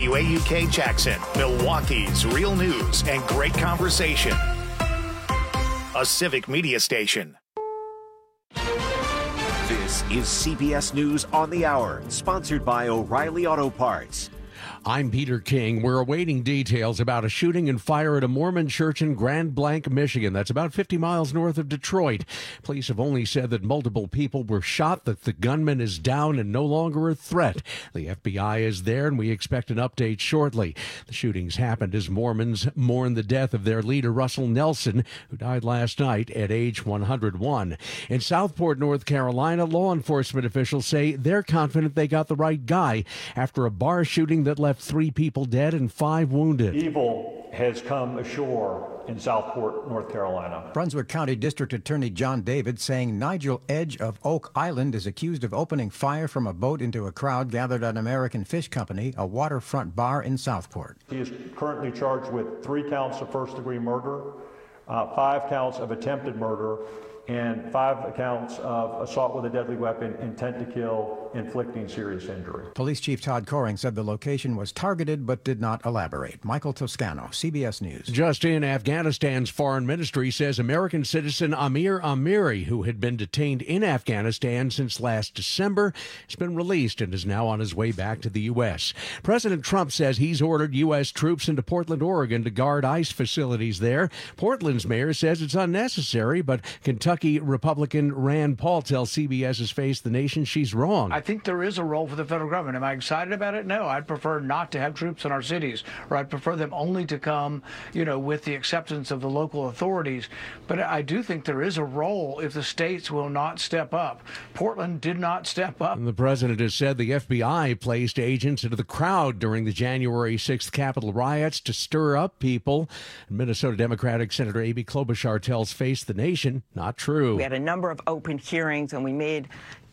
WAUK Jackson, Milwaukee's real news and great conversation. A civic media station. This is CBS News on the Hour, sponsored by O'Reilly Auto Parts. I'm Peter King. We're awaiting details about a shooting and fire at a Mormon church in Grand Blanc, Michigan. That's about 50 miles north of Detroit. Police have only said that multiple people were shot, that the gunman is down and no longer a threat. The FBI is there, and we expect an update shortly. The shootings happened as Mormons mourn the death of their leader, Russell Nelson, who died last night at age 101. In Southport, North Carolina, law enforcement officials say they're confident they got the right guy after a bar shooting that left 3 people dead and 5 wounded. Evil has come ashore in Southport, North Carolina. Brunswick County District Attorney John David saying Nigel Edge of Oak Island is accused of opening fire from a boat into a crowd gathered at American Fish Company, a waterfront bar in Southport. He is currently charged with 3 counts of first-degree murder, 5 counts of attempted murder, and 5 counts of assault with a deadly weapon, intent to kill, inflicting serious injury. Police Chief Todd Coring said the location was targeted but did not elaborate. Michael Toscano, CBS News. Just in, Afghanistan's foreign ministry says American citizen Amir Amiri, who had been detained in Afghanistan since last December, has been released and is now on his way back to the U.S. President Trump says he's ordered U.S. troops into Portland, Oregon to guard ICE facilities there. Portland's mayor says it's unnecessary, but Kentucky Republican Rand Paul tells CBS's Face the Nation she's wrong. I think there is a role for the federal government. Am I excited about it? No, I'd prefer not to have troops in our cities, or I'd prefer them only to come, with the acceptance of the local authorities. But I do think there is a role if the states will not step up. Portland did not step up. And the president has said the FBI placed agents into the crowd during the January 6th Capitol riots to stir up people. Minnesota Democratic Senator Amy Klobuchar tells Face the Nation not true. We had a number of open hearings, and we made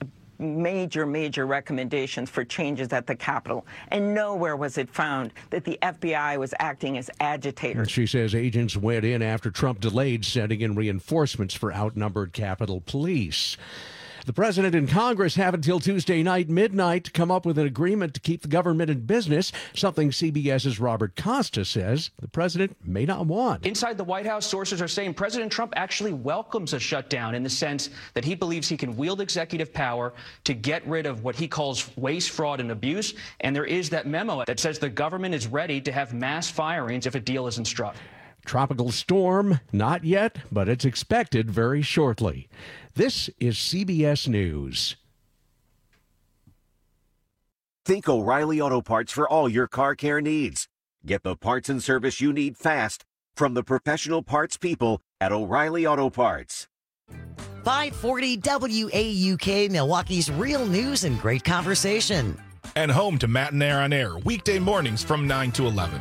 major recommendations for changes at the Capitol. And nowhere was it found that the FBI was acting as agitators. She says agents went in after Trump delayed sending in reinforcements for outnumbered Capitol Police. The president and Congress have until Tuesday night midnight to come up with an agreement to keep the government in business, something CBS's Robert Costa says the president may not want. Inside the White House, sources are saying President Trump actually welcomes a shutdown in the sense that he believes he can wield executive power to get rid of what he calls waste, fraud, and abuse. And there is that memo that says the government is ready to have mass firings if a deal isn't struck. Tropical storm, not yet, but it's expected very shortly. This is CBS News. Think O'Reilly Auto Parts for all your car care needs. Get the parts and service you need fast from the professional parts people at O'Reilly Auto Parts. 540 WAUK, Milwaukee's real news and great conversation. And home to Matt and Air on Air, weekday mornings from 9 to 11.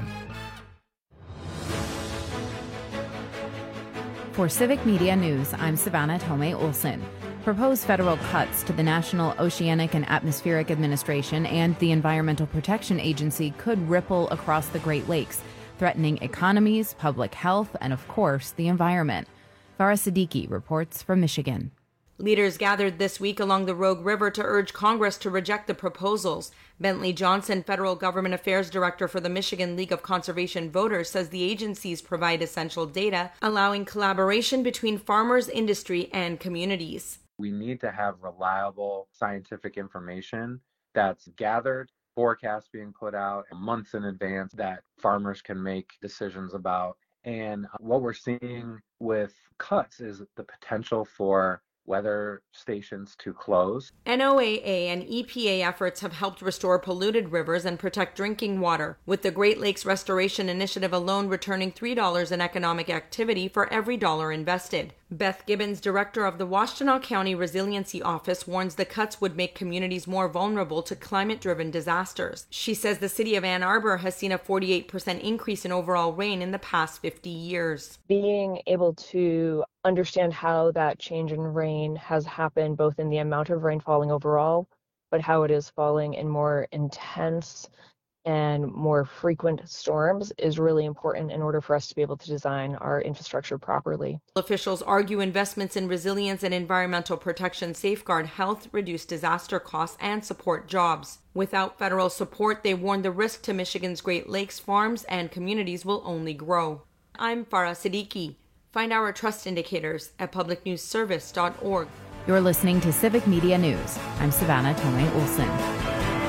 For Civic Media News, I'm Savannah Tomei Olson. Proposed federal cuts to the National Oceanic and Atmospheric Administration and the Environmental Protection Agency could ripple across the Great Lakes, threatening economies, public health, and, of course, the environment. Farah Siddiqui reports from Michigan. Leaders gathered this week along the Rogue River to urge Congress to reject the proposals. Bentley Johnson, Federal Government Affairs Director for the Michigan League of Conservation Voters, says the agencies provide essential data, allowing collaboration between farmers, industry, and communities. We need to have reliable scientific information that's gathered, forecasts being put out months in advance that farmers can make decisions about. And what we're seeing with cuts is the potential for weather stations to close. NOAA and EPA efforts have helped restore polluted rivers and protect drinking water, with the Great Lakes Restoration Initiative alone returning $3 in economic activity for every dollar invested. Beth Gibbons, director of the Washtenaw County Resiliency Office, warns the cuts would make communities more vulnerable to climate-driven disasters. She says the city of Ann Arbor has seen a 48% increase in overall rain in the past 50 years. Being able to understand how that change in rain has happened, both in the amount of rain falling overall, but how it is falling in more intense and more frequent storms is really important in order for us to be able to design our infrastructure properly. Officials argue investments in resilience and environmental protection safeguard health, reduce disaster costs, and support jobs. Without federal support, they warn the risk to Michigan's Great Lakes farms and communities will only grow. I'm Farah Siddiqui. Find our trust indicators at publicnewsservice.org. You're listening to Civic Media News. I'm Savannah Tomei Olson.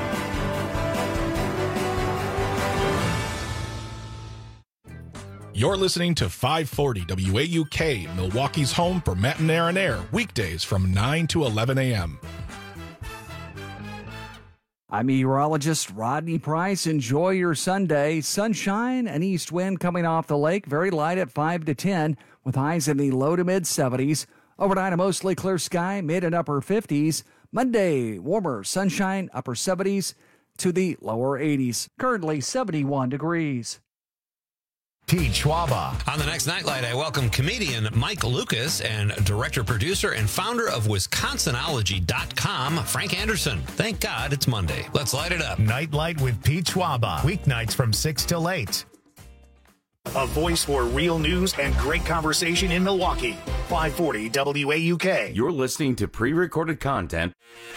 You're listening to 540 WAUK, Milwaukee's home for Matt and Aaron Air, weekdays from 9 to 11 a.m. I'm meteorologist Rodney Price. Enjoy your Sunday. Sunshine, an east wind coming off the lake, very light at 5 to 10, with highs in the low to mid 70s. Overnight, a mostly clear sky, mid and upper 50s. Monday, warmer, sunshine, upper 70s to the lower 80s. Currently 71 degrees. Pete Schwaba. On the next Nightlight, I welcome comedian Mike Lucas and director-producer and founder of Wisconsinology.com, Frank Anderson. Thank God it's Monday. Let's light it up. Nightlight with Pete Schwaba. Weeknights from 6 till 8. A voice for real news and great conversation in Milwaukee. 540 WAUK. You're listening to pre-recorded content.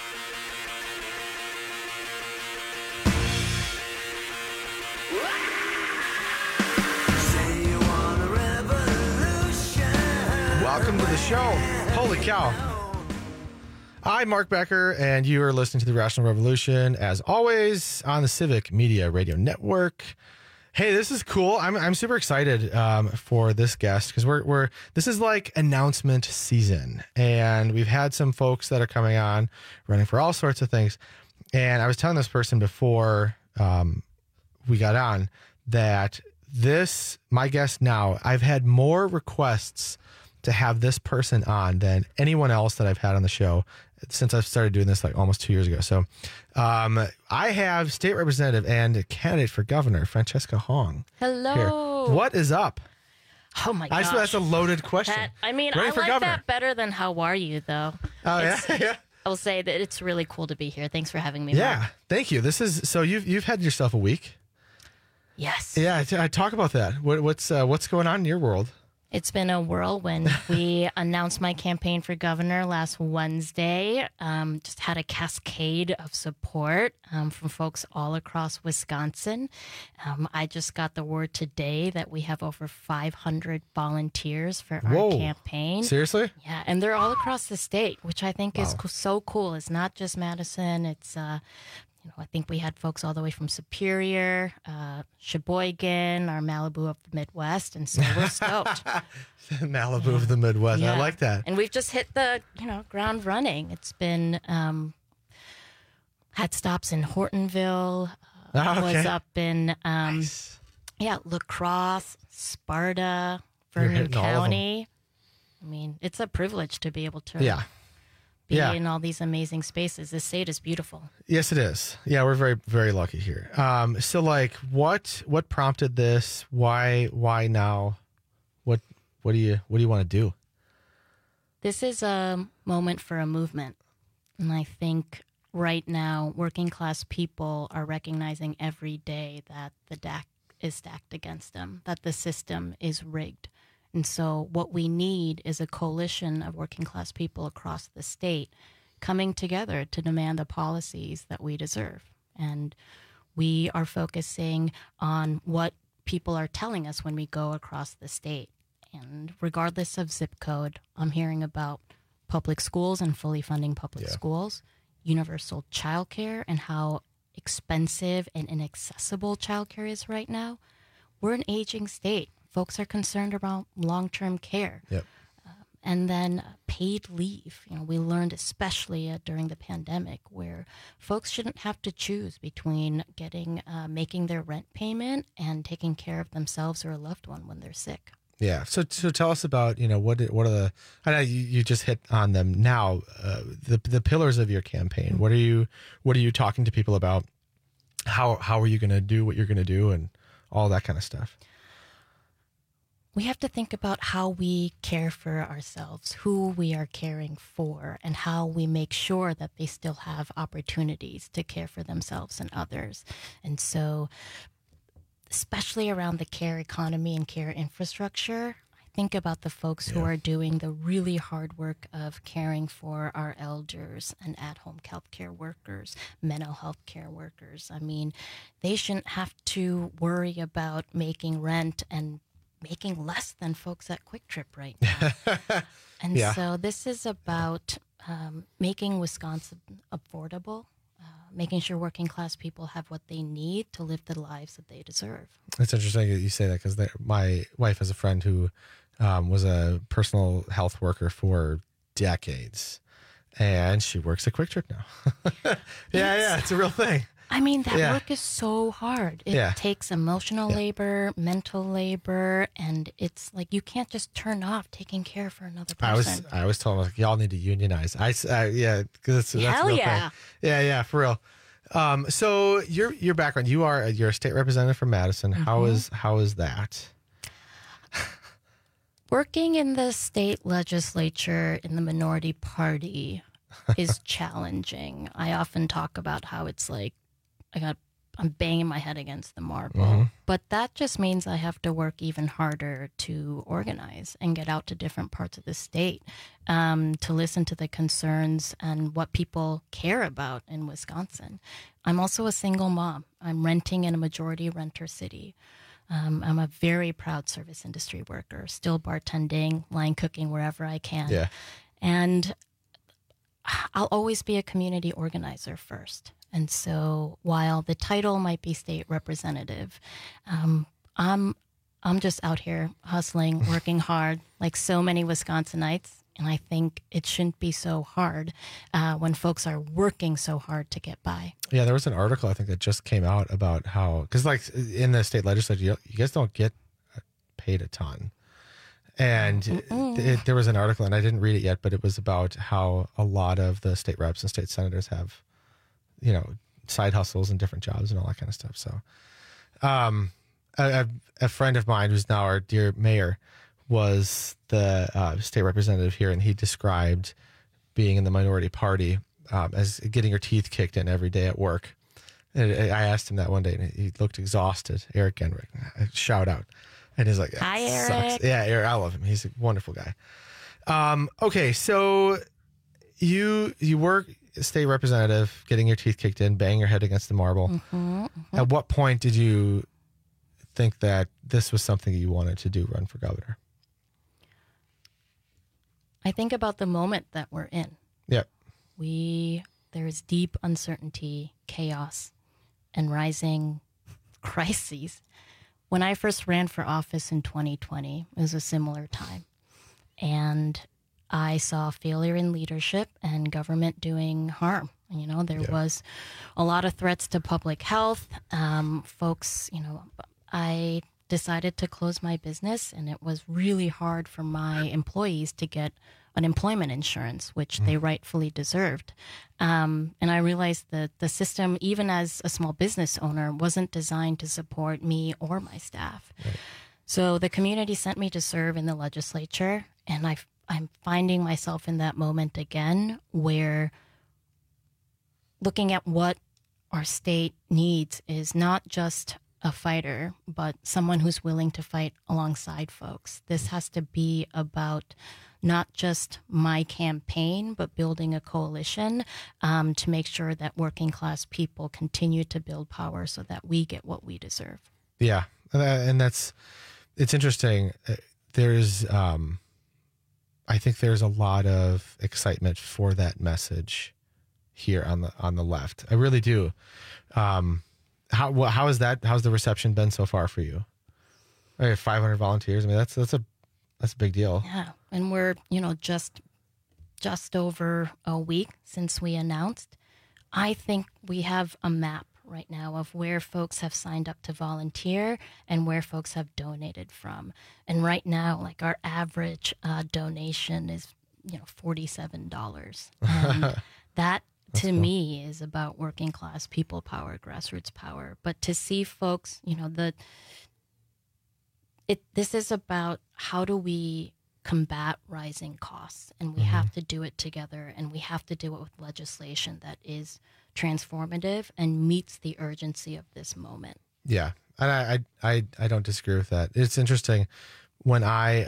Welcome to the show. Holy cow. I'm Mark Becker, and you are listening to the Rational Revolution, as always, on the Civic Media Radio Network. Hey, this is cool. I'm super excited for this guest because this is like announcement season, and we've had some folks that are coming on, running for all sorts of things. And I was telling this person before we got on that my guest now, I've had more requests to have this person on than anyone else that I've had on the show since I've started doing this like almost 2 years ago. So I have state representative and candidate for governor, Francesca Hong. Hello. Here. What is up? Oh my gosh. That's a loaded question. I like governor. That better than how are you, though. Oh, yeah? I will say that it's really cool to be here. Thanks for having me. Yeah, Mark. thank you. So you've had yourself a week. Yes. Yeah, I talk about that. What's going on in your world? It's been a whirlwind. We announced my campaign for governor last Wednesday. Just had a cascade of support from folks all across Wisconsin. I just got the word today that we have over 500 volunteers for our campaign. Seriously? Yeah, and they're all across the state, which I think is so cool. It's not just Madison. It's I think we had folks all the way from Superior, Sheboygan, our Malibu of the Midwest, and so we're stoked. Malibu of the Midwest. Yeah. I like that. And we've just hit the ground running. It's been had stops in Hortonville, was up in La Crosse, Sparta, Vernon County. I mean, it's a privilege to be able to be in all these amazing spaces. This state is beautiful. Yes, it is. Yeah, we're very, very lucky here. So, like, what prompted this? Why now? What do you want to do? This is a moment for a movement, and I think right now, working class people are recognizing every day that the deck is stacked against them, that the system is rigged. And so what we need is a coalition of working class people across the state coming together to demand the policies that we deserve. And we are focusing on what people are telling us when we go across the state. And regardless of zip code, I'm hearing about public schools and fully funding public schools, universal childcare and how expensive and inaccessible childcare is right now. We're an aging state. Folks are concerned about long-term care. Yep. And then paid leave. We learned especially during the pandemic where folks shouldn't have to choose between making their rent payment and taking care of themselves or a loved one when they're sick. Yeah. So tell us about, what are the, I know you just hit on them now, the pillars of your campaign. What are you talking to people about? How are you going to do what you're going to do and all that kind of stuff? we have to think about how we care for ourselves, who we are caring for, and how we make sure that they still have opportunities to care for themselves and others. And so, especially around the care economy and care infrastructure, I think about the folks who are doing the really hard work of caring for our elders and at-home healthcare workers, mental health care workers. I mean, they shouldn't have to worry about making rent and making less than folks at Quick Trip right now. And so this is about making Wisconsin affordable, making sure working class people have what they need to live the lives that they deserve. It's interesting that you say that, because my wife has a friend who was a personal health worker for decades, and she works at Quick Trip now. It's a real thing. I mean, that work is so hard. It takes emotional labor, mental labor, and it's like you can't just turn off taking care for another person. I always told them, like, y'all need to unionize. Because that's a real thing. Yeah, for real. So your background, you're a state representative from Madison. Mm-hmm. How is that? Working in the state legislature in the minority party is challenging. I often talk about how it's like I'm banging my head against the marble. But that just means I have to work even harder to organize and get out to different parts of the state, to listen to the concerns and what people care about in Wisconsin. I'm also a single mom. I'm renting in a majority renter city. I'm a very proud service industry worker, still bartending, line cooking wherever I can. Yeah. And I'll always be a community organizer first. And so while the title might be state representative, I'm just out here hustling, working hard, like so many Wisconsinites. And I think it shouldn't be so hard when folks are working so hard to get by. Yeah, there was an article, I think, that just came out about how, because like in the state legislature, you guys don't get paid a ton. And there was an article, and I didn't read it yet, but it was about how a lot of the state reps and state senators have, side hustles and different jobs and all that kind of stuff. So a friend of mine who's now our dear mayor was the state representative here, and he described being in the minority party as getting your teeth kicked in every day at work. And I asked him that one day, and he looked exhausted. Eric Genrick, shout out. And he's like, "Hi, Eric." Sucks. Yeah, Eric, I love him. He's a wonderful guy. Okay, so you work state representative, getting your teeth kicked in, bang your head against the marble. At what point did you think that this was something you wanted to do, run for governor? I think about the moment that we're in. Yep. There's deep uncertainty, chaos, and rising crises. When I first ran for office in 2020, it was a similar time. And I saw failure in leadership and government doing harm. There was a lot of threats to public health. Folks, I decided to close my business, and it was really hard for my employees to get unemployment insurance, which they rightfully deserved. And I realized that the system, even as a small business owner, wasn't designed to support me or my staff. Right. So the community sent me to serve in the legislature, and I'm finding myself in that moment again, where looking at what our state needs is not just a fighter, but someone who's willing to fight alongside folks. This has to be about not just my campaign, but building a coalition to make sure that working class people continue to build power so that we get what we deserve. Yeah. And it's interesting. There's, I think there's a lot of excitement for that message here on the left. I really do. How is that? How's the reception been so far for you? 500 volunteers. I mean, that's a big deal. Yeah, and we're just over a week since we announced. I think we have a map right now of where folks have signed up to volunteer and where folks have donated from. And right now, like our average donation is $47, and that. That's to cool. me is about working class people power, grassroots power. But to see folks, this is about how do we combat rising costs, and we have to do it together, and we have to do it with legislation that is transformative and meets the urgency of this moment. Yeah, and I don't disagree with that. It's interesting when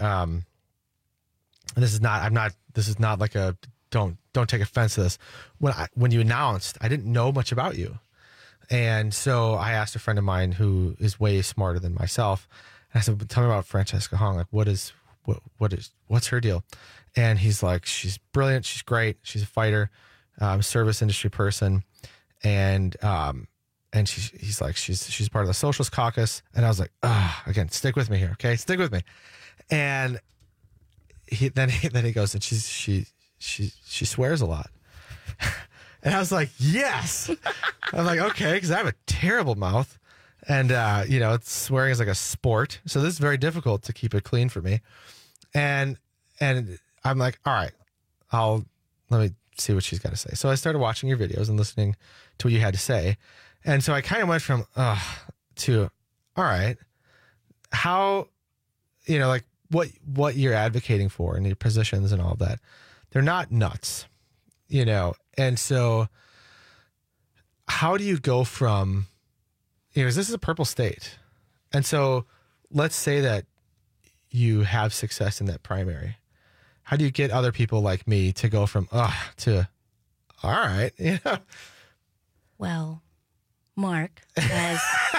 this is not like a don't take offense to this. When you announced, I didn't know much about you, and so I asked a friend of mine who is way smarter than myself. And I said, "Tell me about Francesca Hong. Like, what's her deal?" And he's like, "She's brilliant. She's great. She's a fighter, service industry person, and he's like, she's part of the Socialist Caucus." And I was like, again, stick with me here, okay? Stick with me. And then he goes, and she swears a lot. And I was like, yes. I'm like, okay, because I have a terrible mouth. And, swearing is like a sport. So this is very difficult to keep it clean for me. And I'm like, all right, let me see what she's got to say. So I started watching your videos and listening to what you had to say. And so I kind of went from, to, all right, how, like what you're advocating for and your positions and all that, they're not nuts, And so how do you go from, this is a purple state. And so let's say that you have success in that primary. How do you get other people like me to go from, to, all right, Well, Mark, as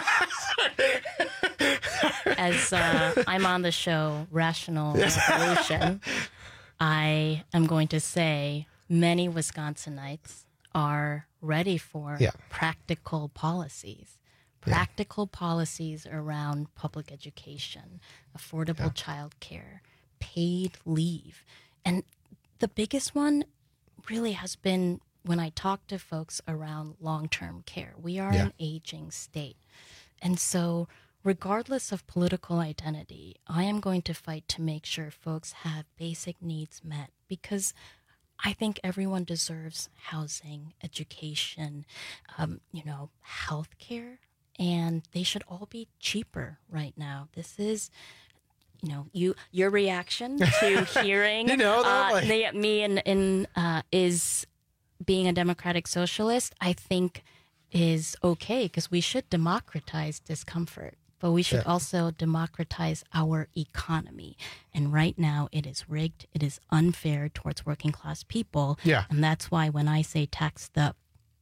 I'm on the show Rational Revolution, I am going to say many Wisconsinites are ready for practical policies. Practical policies around public education, affordable childcare, paid leave. And the biggest one really has been when I talk to folks around long-term care. We are an aging state. And so regardless of political identity, I am going to fight to make sure folks have basic needs met, because I think everyone deserves housing, education, health care. And they should all be cheaper right now. This is, your reaction to hearing me is being a democratic socialist, I think is okay, because we should democratize discomfort, but we should also democratize our economy. And right now it is rigged. It is unfair towards working class people. Yeah. And that's why when I say tax the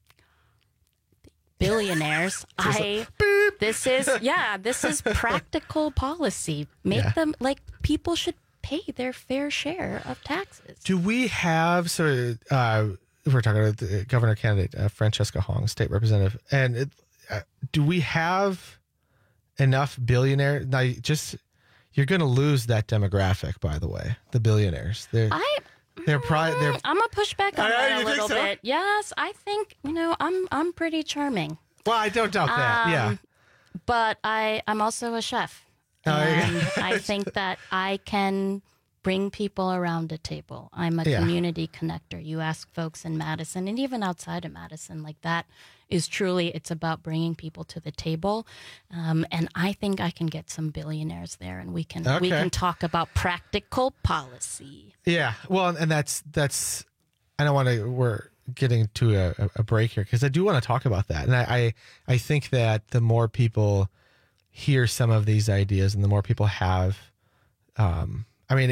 billionaires, this is practical policy. Make them people should pay their fair share of taxes. Do we have we're talking about the governor candidate Francesca Hong, state representative, and do we have enough billionaires? Now, you're going to lose that demographic, by the way, the billionaires. I'm gonna push back on that a little bit. Yes, I think I'm pretty charming. Well, I don't doubt that. Yeah, but I'm also a chef, and I think that I can bring people around a table. I'm a community connector. You ask folks in Madison and even outside of Madison, like that is truly, it's about bringing people to the table. And I think I can get some billionaires there, and we can talk about practical policy. Yeah. Well, and that's, I don't want to, we're getting to a break here because I do want to talk about that. And I think that the more people hear some of these ideas and the more people have, and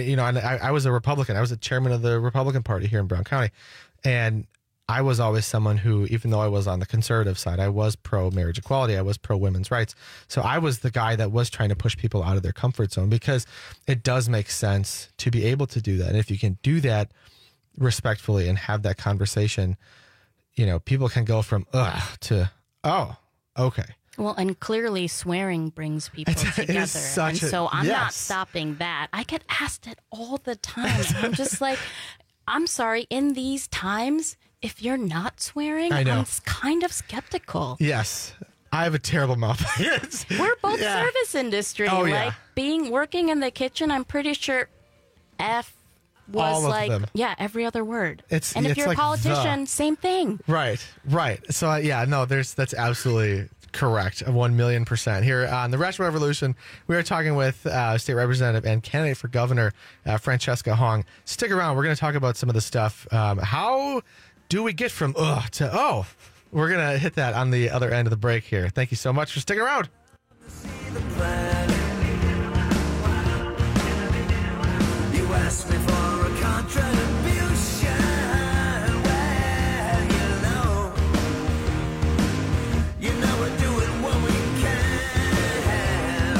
I was a Republican. I was the chairman of the Republican Party here in Brown County. And I was always someone who, even though I was on the conservative side, I was pro-marriage equality. I was pro-women's rights. So I was the guy that was trying to push people out of their comfort zone because it does make sense to be able to do that. And if you can do that respectfully and have that conversation, people can go from, to, oh, okay. Well, and clearly swearing brings people together. So I'm not stopping that. I get asked it all the time. I'm just like, I'm sorry, in these times, if you're not swearing, I'm kind of skeptical. Yes. I have a terrible mouth. We're both service industry. Oh, working in the kitchen, I'm pretty sure F was every other word. And if you're a politician, same thing. Right. So, that's absolutely Correct, 1,000,000%. Here on the Rational Revolution, we are talking with State Representative and candidate for Governor Francesca Hong. Stick around. We're going to talk about some of the stuff. How do we get from to oh? We're going to hit that on the other end of the break here. Thank you so much for sticking around. You asked me for a contribution. Well, you know we're doing what we can.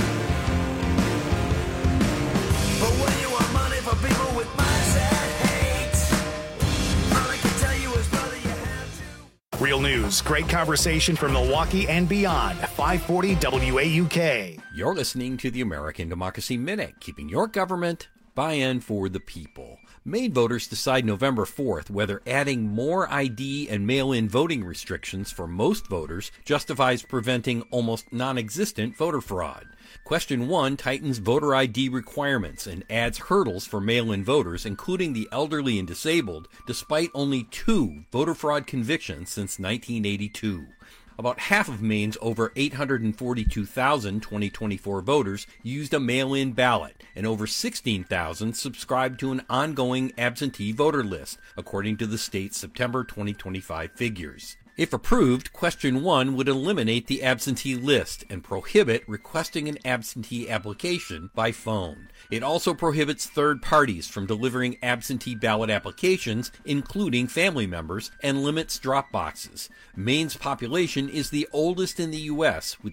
But when you want money for people with minds that hate, all I can tell you is, brother, you have to. Real news, great conversation from Milwaukee and beyond. 540 WAUK. You're listening to the American Democracy Minute, keeping your government by-in for the people. Maine voters decide November 4th whether adding more ID and mail-in voting restrictions for most voters justifies preventing almost non-existent voter fraud. Question 1 tightens voter ID requirements and adds hurdles for mail-in voters, including the elderly and disabled, despite only 2 voter fraud convictions since 1982. About half of Maine's over 842,000 2024 voters used a mail-in ballot, and over 16,000 subscribed to an ongoing absentee voter list, according to the state's September 2025 figures. If approved, Question 1 would eliminate the absentee list and prohibit requesting an absentee application by phone. It also prohibits third parties from delivering absentee ballot applications, including family members, and limits drop boxes. Maine's population is the oldest in the U.S., with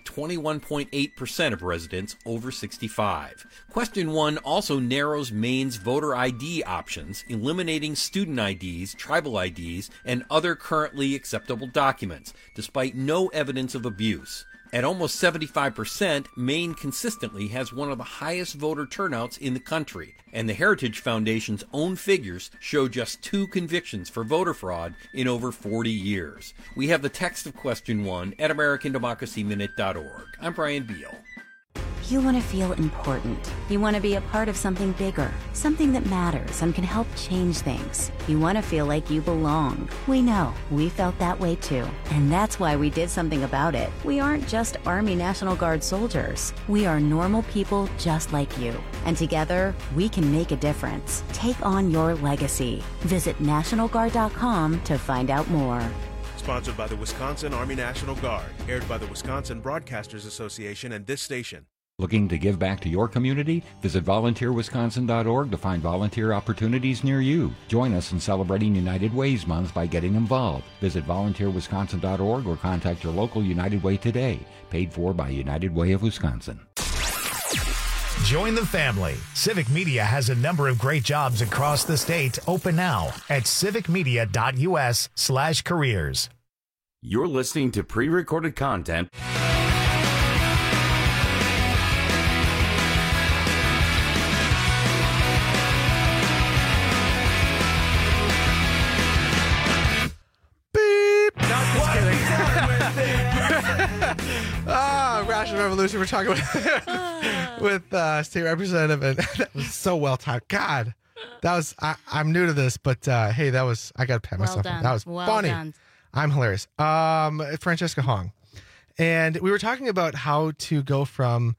21.8% of residents over 65. Question 1 also narrows Maine's voter ID options, eliminating student IDs, tribal IDs, and other currently acceptable documents, despite no evidence of abuse. At almost 75%, Maine consistently has one of the highest voter turnouts in the country, and the Heritage Foundation's own figures show just 2 convictions for voter fraud in over 40 years. We have the text of Question 1 at AmericanDemocracyMinute.org. I'm Brian Beal. You want to feel important. You want to be a part of something bigger, something that matters and can help change things. You want to feel like you belong. We know. We felt that way too. And that's why we did something about it. We aren't just Army National Guard soldiers. We are normal people just like you. And together, we can make a difference. Take on your legacy. Visit NationalGuard.com to find out more. Sponsored by the Wisconsin Army National Guard. Aired by the Wisconsin Broadcasters Association and this station. Looking to give back to your community? Visit volunteerwisconsin.org to find volunteer opportunities near you. Join us in celebrating United Ways Month by getting involved. Visit volunteerwisconsin.org or contact your local United Way today. Paid for by United Way of Wisconsin. Join the family. Civic Media has a number of great jobs across the state open now at civicmedia.us/careers. You're listening to pre-recorded content. Rational Revolution. We're talking with State Representative, and that was so well timed. God, that was. I'm new to this, but hey, that was. I got to pat myself on. That was funny. Done. I'm hilarious. Francesca Hong, and we were talking about how to go from,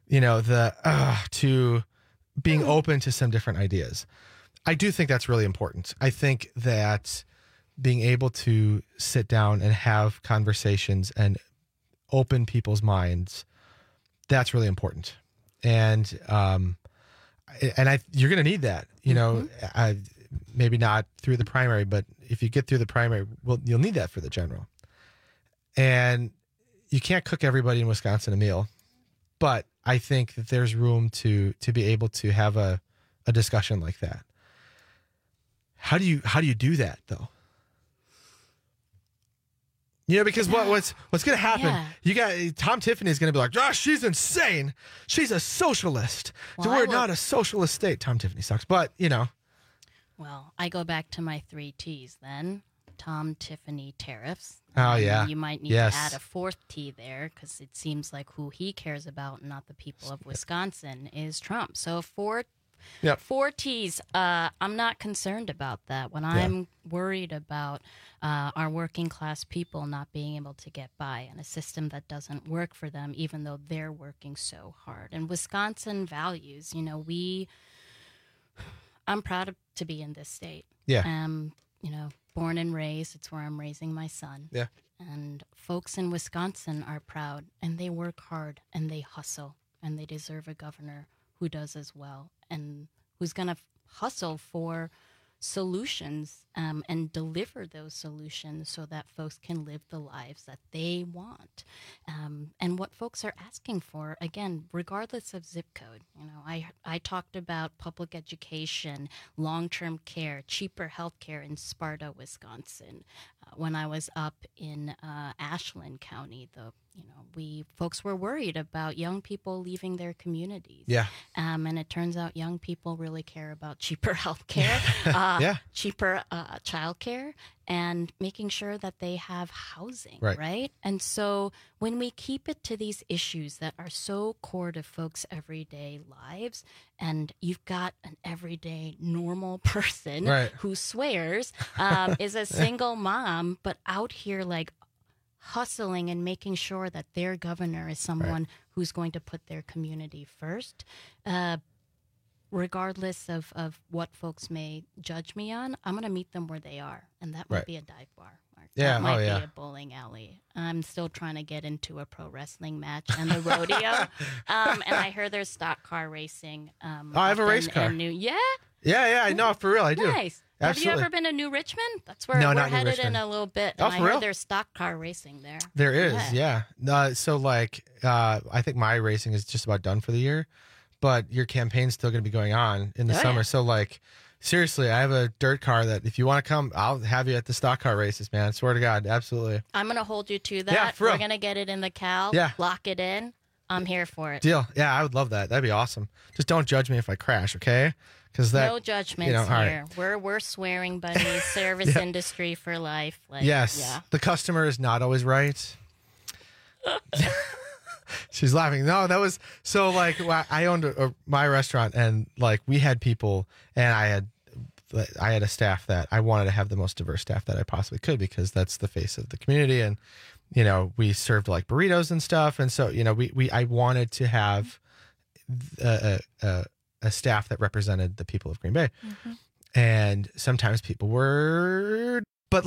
to being open to some different ideas. I do think that's really important. I think that being able to sit down and have conversations and open people's minds, that's really important. And you're going to need that, maybe not through the primary, but if you get through the primary, well, you'll need that for the general. And you can't cook everybody in Wisconsin a meal, but I think that there's room to be able to have a discussion like that. How do you do that though? Because what's going to happen? Yeah. You got Tom Tiffany is going to be like, "Josh, she's insane. She's a socialist." Well, we're not a socialist state. Tom Tiffany sucks, but Well, I go back to my 3 T's then. Tom Tiffany tariffs. Oh yeah. You might need to add a 4th T there because it seems like who he cares about, not the people of Wisconsin, is Trump. So Yep. 4 T's. I'm not concerned about that. When I'm worried about our working class people not being able to get by and a system that doesn't work for them, even though they're working so hard. And Wisconsin values, I'm proud to be in this state. Yeah. Born and raised. It's where I'm raising my son. Yeah. And folks in Wisconsin are proud, and they work hard, and they hustle, and they deserve a governor who does as well, and who's going to hustle for solutions and deliver those solutions so that folks can live the lives that they want. And what folks are asking for, again, regardless of zip code. I talked about public education, long-term care, cheaper health care in Sparta, Wisconsin. When I was up in Ashland County, folks were worried about young people leaving their communities. Yeah. And it turns out young people really care about cheaper health care, cheaper child care, and making sure that they have housing, right? And so when we keep it to these issues that are so core to folks' everyday lives, and you've got an everyday normal person who swears, is a single mom, but out here like hustling and making sure that their governor is someone who's going to put their community first, regardless of what folks may judge me on, I'm going to meet them where they are. And that might be a dive bar. That might be a bowling alley. I'm still trying to get into a pro wrestling match and the rodeo. And I heard there's stock car racing. I have a race car. Yeah, I know, for real, I do. Nice. Absolutely. Have you ever been to New Richmond? That's where No, we're not New headed Richmond. in a little bit. Oh, And I for heard real? there's stock car racing there. There is, yeah. So, I think my racing is just about done for the year, but your campaign's still going to be going on in the summer. Yeah. So, seriously, I have a dirt car that if you want to come, I'll have you at the stock car races, man. Swear to God, absolutely. I'm going to hold you to that. Yeah, for real. We're going to get it in the Cal, lock it in. I'm here for it. Deal. Yeah, I would love that. That'd be awesome. Just don't judge me if I crash, okay? Because no judgments all here. right. We're swearing buddies. Service industry for life. Yes. The customer is not always right. She's laughing. No, that was so I owned my restaurant, and we had people, and I had a staff that I wanted to have the most diverse staff that I possibly could, because that's the face of the community. And we served burritos and stuff, and so I wanted to have a staff that represented the people of Green Bay. Mm-hmm. And sometimes people were, but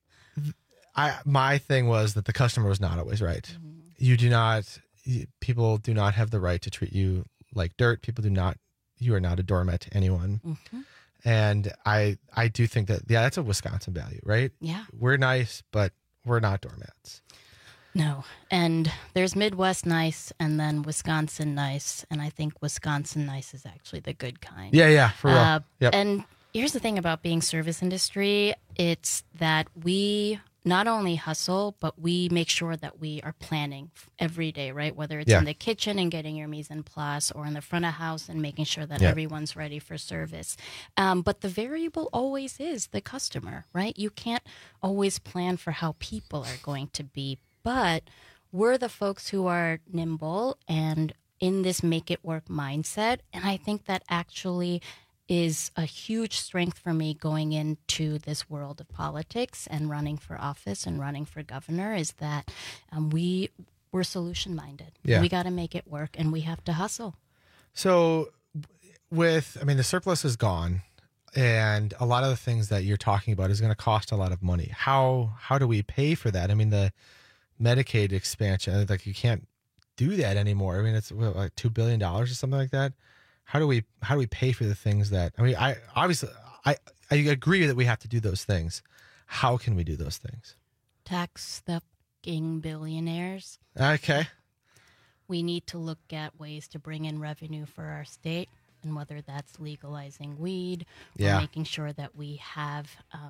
my thing was that the customer was not always right. Mm-hmm. People do not have the right to treat you like dirt. You are not a doormat to anyone. Mm-hmm. And I do think that, that's a Wisconsin value, right? Yeah. We're nice, but we're not doormats. No. And there's Midwest nice and then Wisconsin nice. And I think Wisconsin nice is actually the good kind. Yeah, for real. Yep. And here's the thing about being service industry. It's that we not only hustle, but we make sure that we are planning every day, right? Whether it's in the kitchen and getting your mise en place, or in the front of house and making sure that everyone's ready for service. But the variable always is the customer, right? You can't always plan for how people are going to be, but we're the folks who are nimble and in this make it work mindset. And I think that actually is a huge strength for me going into this world of politics and running for office and running for governor, is that we're solution minded. Yeah. We got to make it work, and we have to hustle. So the surplus is gone, and a lot of the things that you're talking about is going to cost a lot of money. How do we pay for that? the Medicaid expansion, you can't do that anymore. It's $2 billion or something like that. How do we pay for the things that, I agree that we have to do those things. How can we do those things? Tax the fucking billionaires. Okay. We need to look at ways to bring in revenue for our state, and whether that's legalizing weed or making sure that we have,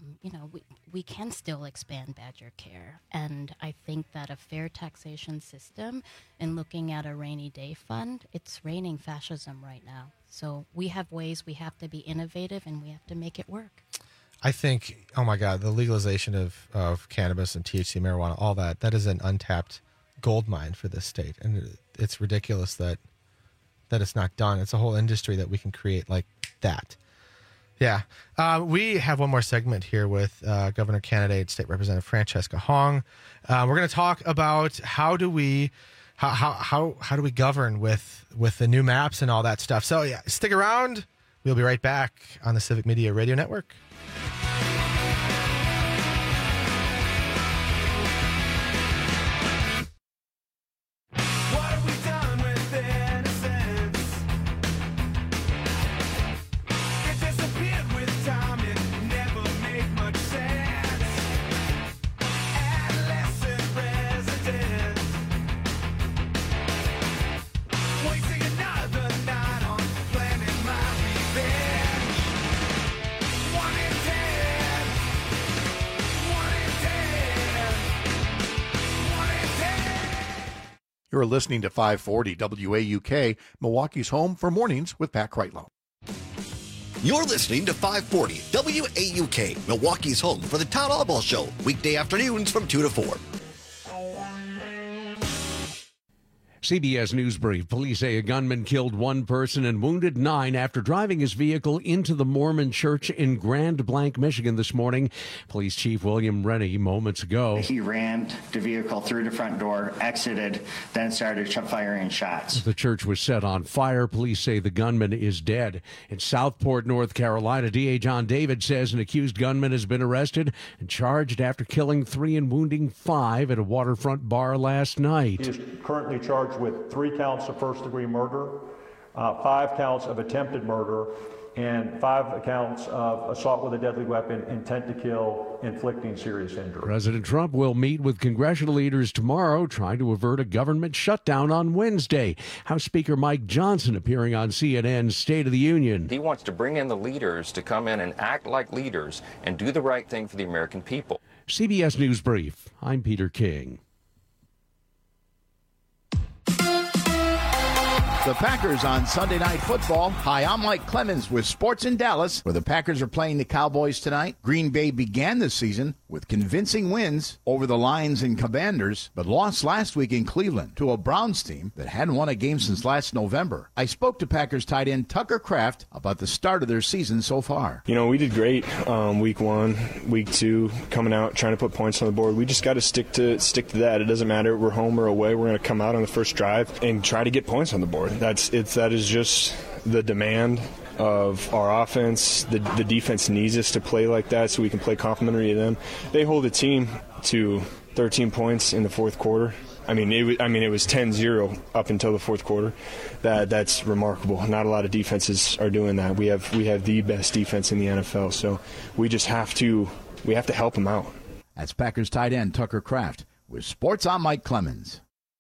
we can still expand Badger Care. And I think that a fair taxation system and looking at a rainy day fund, it's raining fascism right now. So we have ways, we have to be innovative, and we have to make it work. I think, oh my God, the legalization of cannabis and THC, marijuana, all that is an untapped gold mine for this state. And it's ridiculous that it's not done. It's a whole industry that we can create that. Yeah. We have one more segment here with governor candidate, State Representative Francesca Hong. We're going to talk about how do we govern with the new maps and all that stuff. So yeah, stick around. We'll be right back on the Civic Media Radio Network. You're listening to 540 WAUK, Milwaukee's home for mornings with Pat Kreitlow. You're listening to 540 WAUK, Milwaukee's home for the Todd Albaugh Show, weekday afternoons from 2 to 4. CBS News Brief. Police say a gunman killed one person and wounded 9 after driving his vehicle into the Mormon church in Grand Blanc, Michigan this morning. Police Chief William Rennie moments ago. He rammed the vehicle through the front door, exited, then started firing shots. The church was set on fire. Police say the gunman is dead. In Southport, North Carolina, DA John David says an accused gunman has been arrested and charged after killing 3 and wounding 5 at a waterfront bar last night. He is currently charged with 3 counts of first-degree murder, 5 counts of attempted murder, and 5 counts of assault with a deadly weapon, intent to kill, inflicting serious injury. President Trump will meet with congressional leaders tomorrow, trying to avert a government shutdown on Wednesday. House Speaker Mike Johnson appearing on CNN's State of the Union. He wants to bring in the leaders to come in and act like leaders and do the right thing for the American people. CBS News Brief. I'm Peter King. The Packers on Sunday Night Football. Hi, I'm Mike Clemens with Sports in Dallas, where the Packers are playing the Cowboys tonight. Green Bay began the season with convincing wins over the Lions and Commanders, but lost last week in Cleveland to a Browns team that hadn't won a game since last November. I spoke to Packers tight end Tucker Kraft about the start of their season so far. You know, we did great week 1, week 2, coming out, trying to put points on the board. We just got to stick to that. It doesn't matter. We're home or away. We're going to come out on the first drive and try to get points on the board. That is just the demand of our offense. The defense needs us to play like that so we can play complementary to them. They hold the team to 13 points in the fourth quarter. I mean, it was 10-0 up until the fourth quarter. That's remarkable. Not a lot of defenses are doing that. We have the best defense in the NFL, so we have to help them out. That's Packers tight end Tucker Kraft with Sports. I'm Mike Clemens.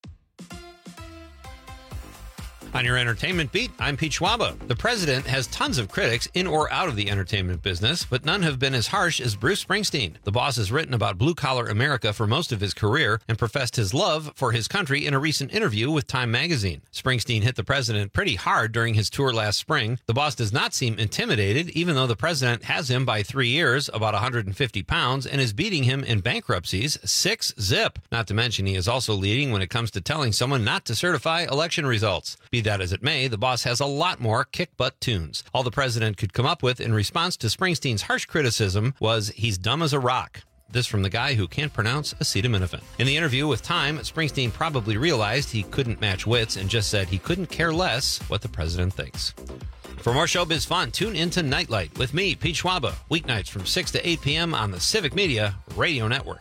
On your entertainment beat, I'm Pete Schwaba. The president has tons of critics in or out of the entertainment business, but none have been as harsh as Bruce Springsteen. The boss has written about blue-collar America for most of his career and professed his love for his country in a recent interview with Time magazine. Springsteen hit the president pretty hard during his tour last spring. The boss does not seem intimidated, even though the president has him by 3 years, about 150 pounds, and is beating him in bankruptcies 6-0. Not to mention he is also leading when it comes to telling someone not to certify election results. Be that as it may, the boss has a lot more kick-butt tunes. All the president could come up with in response to Springsteen's harsh criticism was, "He's dumb as a rock." This from the guy who can't pronounce acetaminophen. In the interview with Time, Springsteen probably realized he couldn't match wits and just said he couldn't care less what the president thinks. For more showbiz fun, tune into Nightlight with me, Pete Schwaba, weeknights from 6 to 8 p.m. on the Civic Media Radio Network.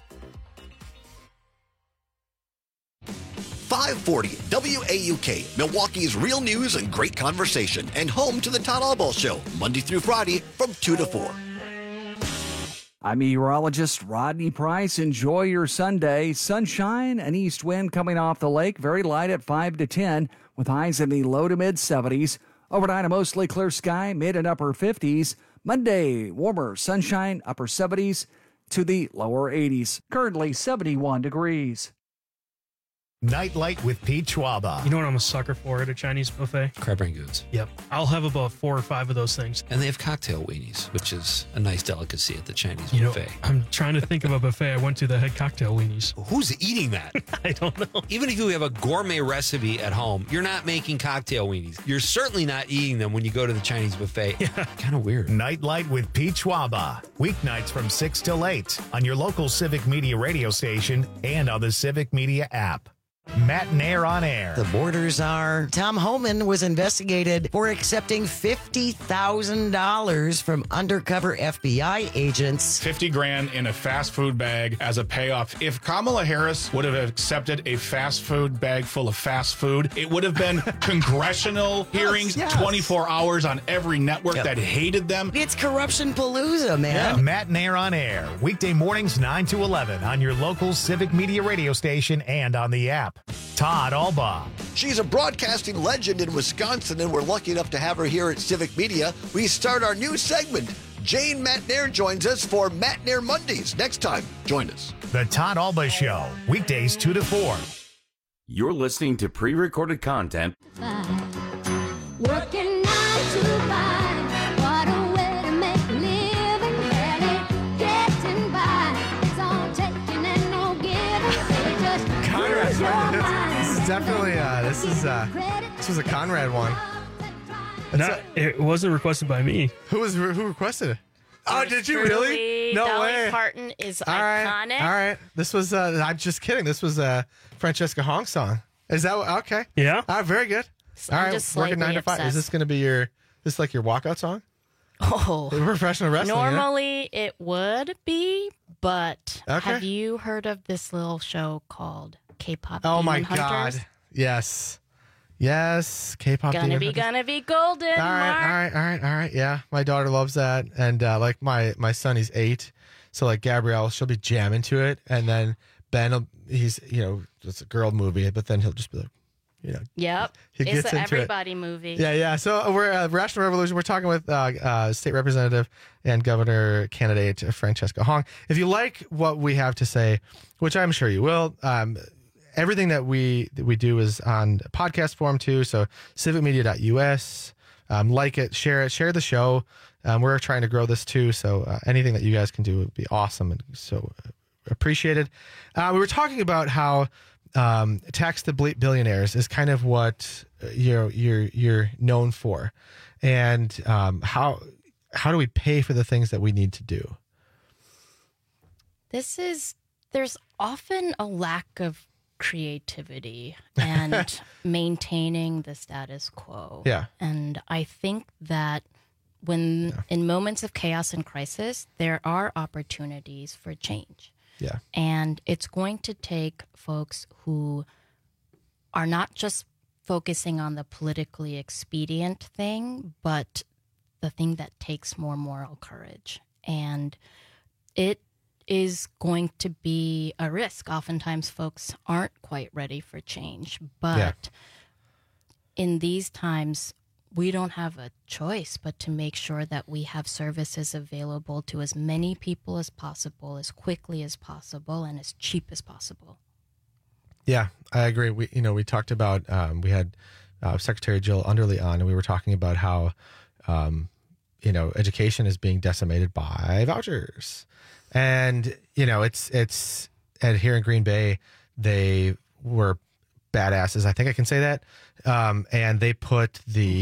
540 WAUK, Milwaukee's real news and great conversation, and home to the Todd Albaugh Show, Monday through Friday from 2 to 4. I'm meteorologist Rodney Price. Enjoy your Sunday. Sunshine, an east wind coming off the lake, very light at 5 to 10, with highs in the low to mid 70s. Overnight, a mostly clear sky, mid and upper 50s. Monday, warmer, sunshine, upper 70s to the lower 80s. Currently 71 degrees. Nightlight with Pete Schwaba. You know what I'm a sucker for at a Chinese buffet? Crab rangoons. Yep. I'll have about 4 or 5 of those things. And they have cocktail weenies, which is a nice delicacy at the Chinese You know, buffet. I'm trying to think of a buffet I went to that had cocktail weenies. Who's eating that? I don't know. Even if you have a gourmet recipe at home, you're not making cocktail weenies. You're certainly not eating them when you go to the Chinese buffet. Yeah. Kind of weird. Nightlight with Pete Schwaba. Weeknights from 6 till 8 on your local Civic Media radio station and on the Civic Media app. Matt and Air on Air. The borders are. Tom Homan was investigated for accepting $50,000 from undercover FBI agents. $50,000 in a fast food bag as a payoff. If Kamala Harris would have accepted a fast food bag full of fast food, it would have been congressional hearings, yes. 24 hours on every network that hated them. It's corruption palooza, man. Yeah. Matt and Air on Air. Weekday mornings 9 to 11 on your local Civic Media radio station and on the app. Todd Albaugh. She's a broadcasting legend in Wisconsin, and we're lucky enough to have her here at Civic Media. We start our new segment. Jane Matnair joins us for Matnair Mondays. Next time, join us. The Todd Albaugh Show, weekdays 2 to 4. You're listening to pre-recorded content. Working 9 to 5. What a way to make a living. Barely getting by. It's all taking and no giving. They just use your mind. This is definitely this was a Conrad one. It wasn't requested by me. Who requested it? Oh, did you Truly, really? No Dolly way. Parton is All right, iconic. all right. This was. I'm just kidding. This was a Francesca Hong song. Is that okay? Yeah. All right, very good. I'm All right, just working 9 to 5. Is obsessed. this going to be your walkout song? Oh, Professional wrestling. yeah? normally it would be, but Okay. have you heard of this little show called K-pop? Oh my Demon Hunters? God. Yes. K-pop. Gonna Demon be Hunters. golden. All Mark. right. Yeah, my daughter loves that, and like my son, he's 8, so like Gabrielle, she'll be jamming to it, and then Ben, he's it's a girl movie, but then he'll just be like, Yep. He It's gets an into it. everybody movie. Yeah. So we're Rational Revolution. We're talking with State Representative and Governor candidate Francesca Hong. If you like what we have to say, which I'm sure you will, everything that we do is on podcast form too. So civicmedia.us. Like it, share the show. We're trying to grow this too. So anything that you guys can do would be awesome and so appreciated. We were talking about how tax the billionaires is kind of what you're known for, and how do we pay for the things that we need to do? There's often a lack of creativity and maintaining the status quo. Yeah. And I think that in moments of chaos and crisis, there are opportunities for change. Yeah. And it's going to take folks who are not just focusing on the politically expedient thing, but the thing that takes more moral courage. And it is going to be a risk. Oftentimes folks aren't quite ready for change, but in these times, we don't have a choice but to make sure that we have services available to as many people as possible, as quickly as possible, and as cheap as possible. Yeah, I agree. We talked about, we had Secretary Jill Underly on, and we were talking about how, education is being decimated by vouchers. And, it's here in Green Bay, they were badasses. I think I can say that. And they put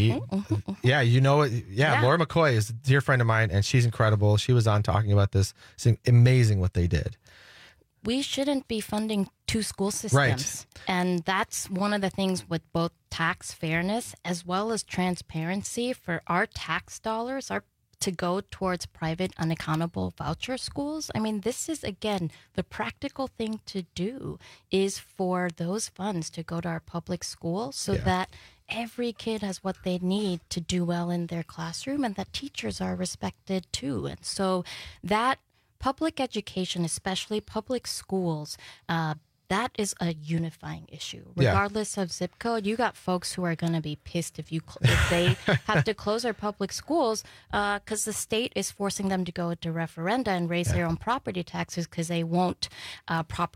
Laura McCoy is a dear friend of mine, and she's incredible. She was on talking about this. It's amazing what they did. We shouldn't be funding two school systems. Right. And that's one of the things with both tax fairness as well as transparency for our tax dollars to go towards private unaccountable voucher schools. I mean, this is, again, the practical thing to do is for those funds to go to our public schools so that every kid has what they need to do well in their classroom and that teachers are respected too. And so that public education, especially public schools, that is a unifying issue. Regardless of zip code, you got folks who are going to be pissed if they have to close their public schools because the state is forcing them to go to referenda and raise their own property taxes because they won't properly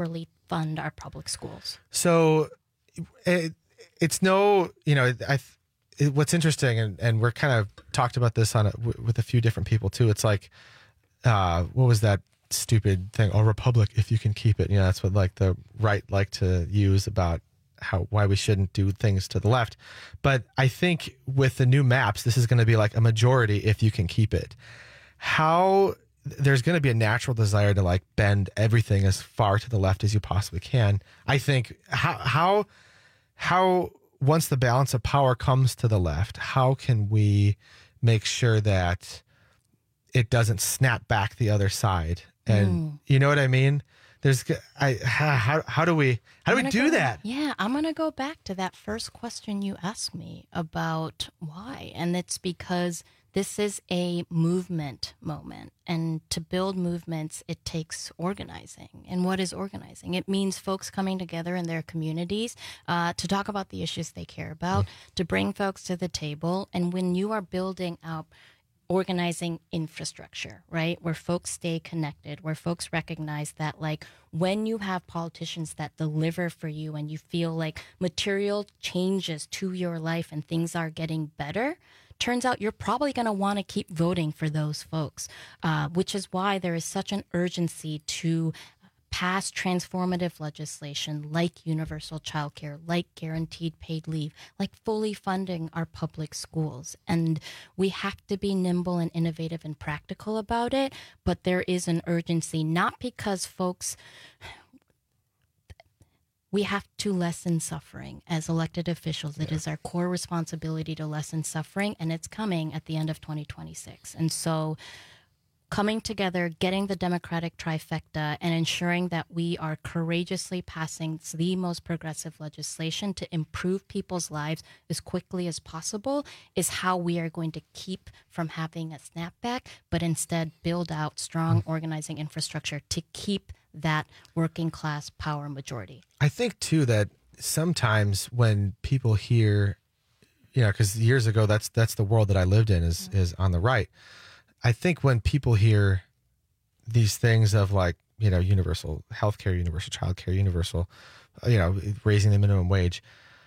fund our public schools. So it's no, what's interesting, and we're kind of talked about this with a few different people too. It's like, what was that stupid thing? Oh, Republic, if you can keep it. That's what like the right like to use about why we shouldn't do things to the left. But I think with the new maps, this is going to be like a majority if you can keep it. There's going to be a natural desire to like bend everything as far to the left as you possibly can. I think how once the balance of power comes to the left, how can we make sure that it doesn't snap back the other side? And you know what I mean? How do we do that? Yeah, I'm going to go back to that first question you asked me about why. And it's because this is a movement moment. And to build movements, it takes organizing. And what is organizing? It means folks coming together in their communities to talk about the issues they care about, to bring folks to the table. And when you are building out organizing infrastructure, right, where folks stay connected, where folks recognize that, like, when you have politicians that deliver for you and you feel like material changes to your life and things are getting better, turns out you're probably going to want to keep voting for those folks, which is why there is such an urgency to pass transformative legislation like universal childcare, like guaranteed paid leave, like fully funding our public schools. And we have to be nimble and innovative and practical about it, but there is an urgency, not because folks... We have to lessen suffering as elected officials. It is our core responsibility to lessen suffering, and it's coming at the end of 2026. And so coming together, getting the Democratic trifecta, and ensuring that we are courageously passing the most progressive legislation to improve people's lives as quickly as possible is how we are going to keep from having a snapback, but instead build out strong organizing infrastructure to keep that working class power majority. I think too that sometimes when people hear, because years ago that's the world that I lived in is on the right. I think when people hear these things of like, universal healthcare, universal childcare, universal, raising the minimum wage,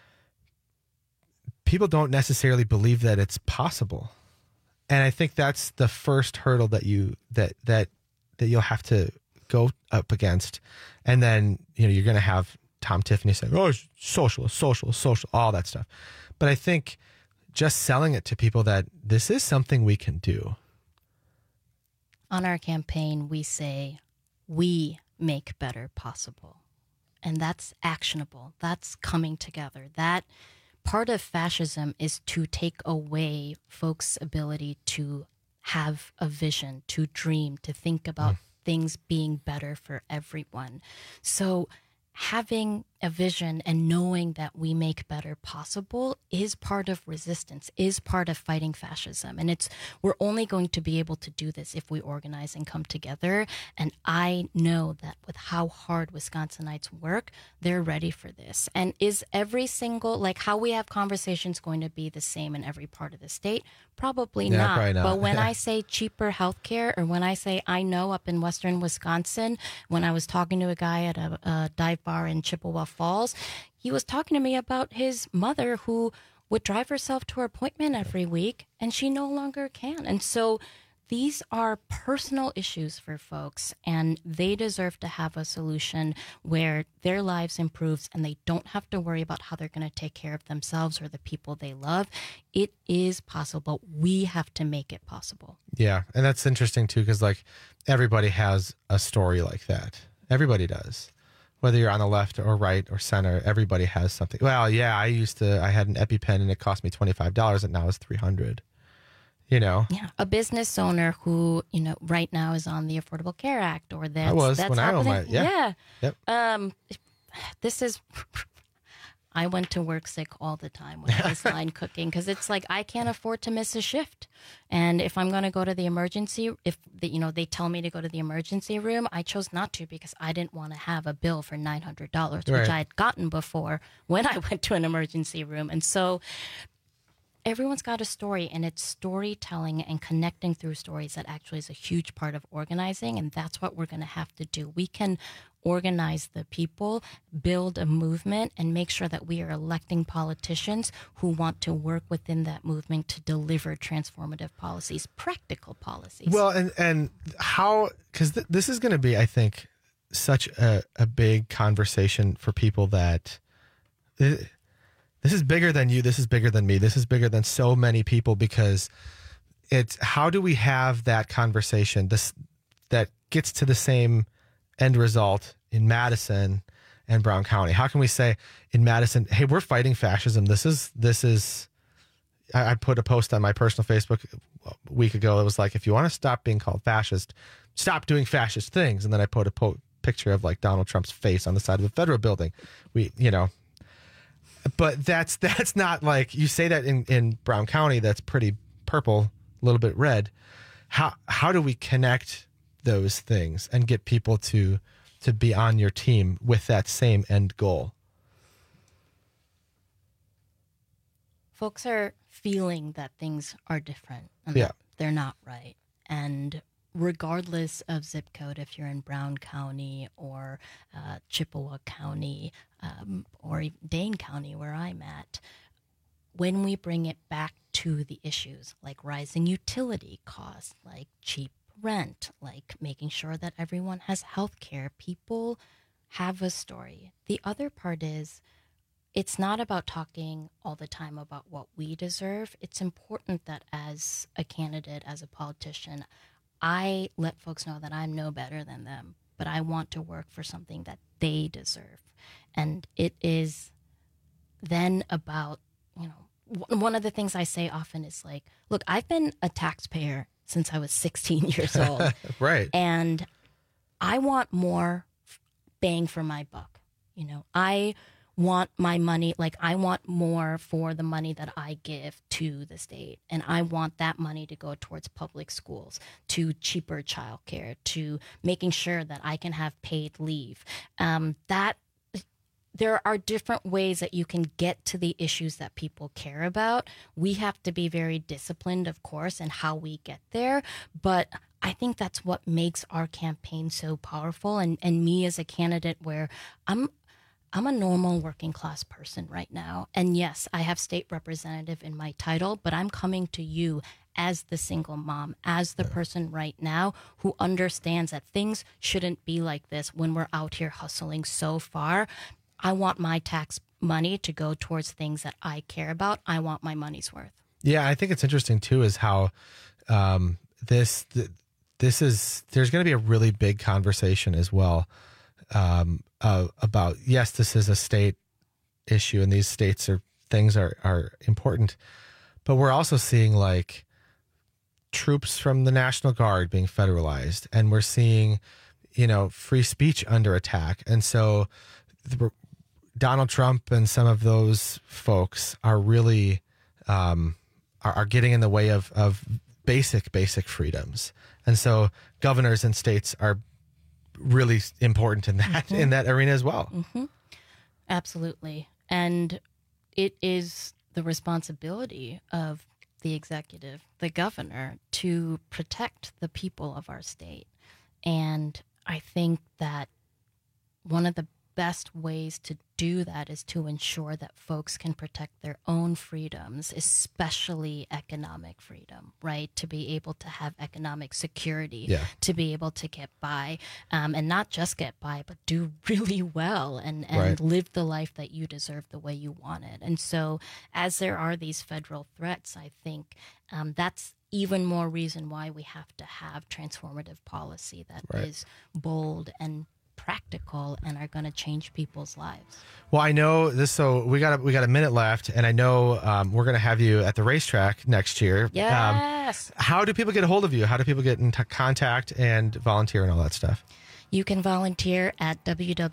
people don't necessarily believe that it's possible. And I think that's the first hurdle that you'll have to go up against. And then, you're going to have Tom Tiffany saying, oh, socialist, all that stuff. But I think just selling it to people that this is something we can do. On our campaign, we say, we make better possible. And that's actionable. That's coming together. That part of fascism is to take away folks' ability to have a vision, to dream, to think about things being better for everyone. So having a vision and knowing that we make better possible is part of resistance, is part of fighting fascism. And we're only going to be able to do this if we organize and come together. And I know that with how hard Wisconsinites work, they're ready for this. And is every single, like how we have conversations going to be the same in every part of the state? Probably not. But when I say cheaper healthcare, or when I say, I know up in Western Wisconsin, when I was talking to a guy at a dive bar in Chippewa Falls, he was talking to me about his mother who would drive herself to her appointment every week and she no longer can. And so these are personal issues for folks, and they deserve to have a solution where their lives improves and they don't have to worry about how they're going to take care of themselves or the people they love. It is possible. We have to make it possible. Yeah. And that's interesting too, because like everybody has a story like that. Everybody does. Whether you're on the left or right or center, everybody has something. Well, yeah, I had an EpiPen and it cost me $25 and now it's $300. Yeah, a business owner who, right now is on the Affordable Care Act, or that's when I owned my, yeah. Yep. I went to work sick all the time when I was line cooking, because it's like I can't afford to miss a shift. And if I'm going to go to the emergency, they tell me to go to the emergency room, I chose not to because I didn't want to have a bill for $900, which I had gotten before when I went to an emergency room. And so everyone's got a story, and it's storytelling and connecting through stories that actually is a huge part of organizing, and that's what we're going to have to do. We can organize the people, build a movement, and make sure that we are electing politicians who want to work within that movement to deliver transformative policies, practical policies. Well, and how, because this is going to be, I think, such a big conversation for people that this is bigger than you, this is bigger than me, this is bigger than so many people, because it's how do we have that conversation that gets to the same end result in Madison and Brown County? How can we say in Madison, hey, we're fighting fascism. This is I put a post on my personal Facebook a week ago. It was like, if you want to stop being called fascist, stop doing fascist things. And then I put a picture of like Donald Trump's face on the side of the federal building. But that's not like, you say that in Brown County, that's pretty purple, a little bit red. How do we connect those things and get people to be on your team with that same end goal? Folks are feeling that things are different and that they're not right. And regardless of zip code, if you're in Brown County or Chippewa County or Dane County, where I'm at, when we bring it back to the issues like rising utility costs, like cheap rent, like making sure that everyone has health care, people have a story. The other part is, it's not about talking all the time about what we deserve. It's important that as a candidate, as a politician, I let folks know that I'm no better than them, but I want to work for something that they deserve. And it is then about, one of the things I say often is like, look, I've been a taxpayer since I was 16 years old. Right. And I want more bang for my buck. I want my money, like I want more for the money that I give to the state. And I want that money to go towards public schools, to cheaper childcare, to making sure that I can have paid leave. There are different ways that you can get to the issues that people care about. We have to be very disciplined, of course, in how we get there. But I think that's what makes our campaign so powerful. And me as a candidate, where I'm a normal working class person right now. And yes, I have state representative in my title, but I'm coming to you as the single mom, as the person right now who understands that things shouldn't be like this when we're out here hustling so far. I want my tax money to go towards things that I care about. I want my money's worth. Yeah, I think it's interesting too is how there's going to be a really big conversation as well about, yes, this is a state issue and these things are important, but we're also seeing like troops from the National Guard being federalized, and we're seeing, free speech under attack. And so Donald Trump and some of those folks are really are getting in the way of basic freedoms. And so governors and states are really important in that in that arena as well. Mm-hmm. Absolutely. And it is the responsibility of the executive, the governor, to protect the people of our state. And I think that one of the best ways to do that is to ensure that folks can protect their own freedoms, especially economic freedom, right? To be able to have economic security, to be able to get by, and not just get by, but do really well and live the life that you deserve the way you want it. And so as there are these federal threats, I think that's even more reason why we have to have transformative policy that is bold and practical and are going to change people's lives. Well, I know this, so we got a minute left, and I know we're going to have you at the racetrack next year. Yes. How do people get a hold of you? How do people get in contact and volunteer and all that stuff? You can volunteer at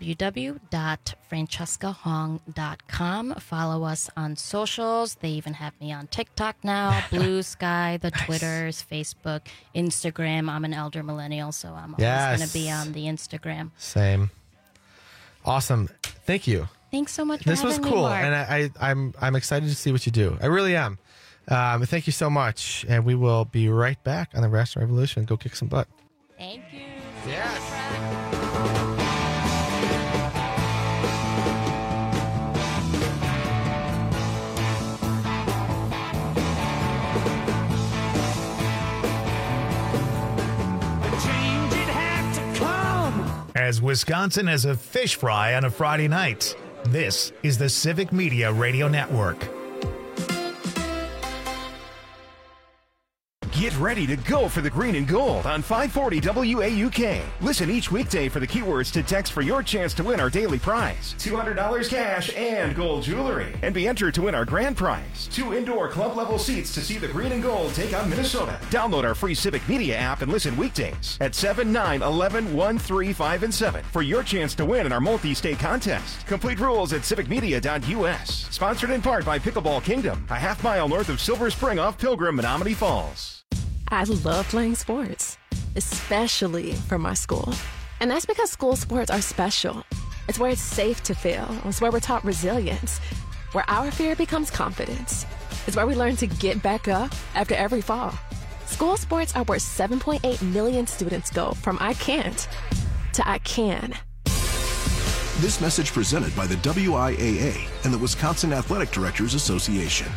www.francescahong.com. Follow us on socials. They even have me on TikTok now, Blue Sky, the Twitters, Facebook, Instagram. I'm an elder millennial, so I'm always going to be on the Instagram. Same. Awesome. Thank you. Thanks so much for having me. This was cool, Mark. and I'm excited to see what you do. I really am. Thank you so much. And we will be right back on the Rational Revolution. Go kick some butt. Thank you. As Wisconsin has a fish fry on a Friday night, this is the Civic Media Radio Network. Get ready to go for the green and gold on 540 WAUK. Listen each weekday for the keywords to text for your chance to win our daily prize, $200 cash and gold jewelry, and be entered to win our grand prize, 2 indoor club-level seats to see the green and gold take on Minnesota. Download our free Civic Media app and listen weekdays at 7, 9, 11, 1, 3, 5, and 7 for your chance to win in our multi-state contest. Complete rules at civicmedia.us. Sponsored in part by Pickleball Kingdom, a half-mile north of Silver Spring off Pilgrim, Menominee Falls. I love playing sports, especially for my school. And that's because school sports are special. It's where it's safe to fail. It's where we're taught resilience, where our fear becomes confidence. It's where we learn to get back up after every fall. School sports are where 7.8 million students go from I can't to I can. This message presented by the WIAA and the Wisconsin Athletic Directors Association.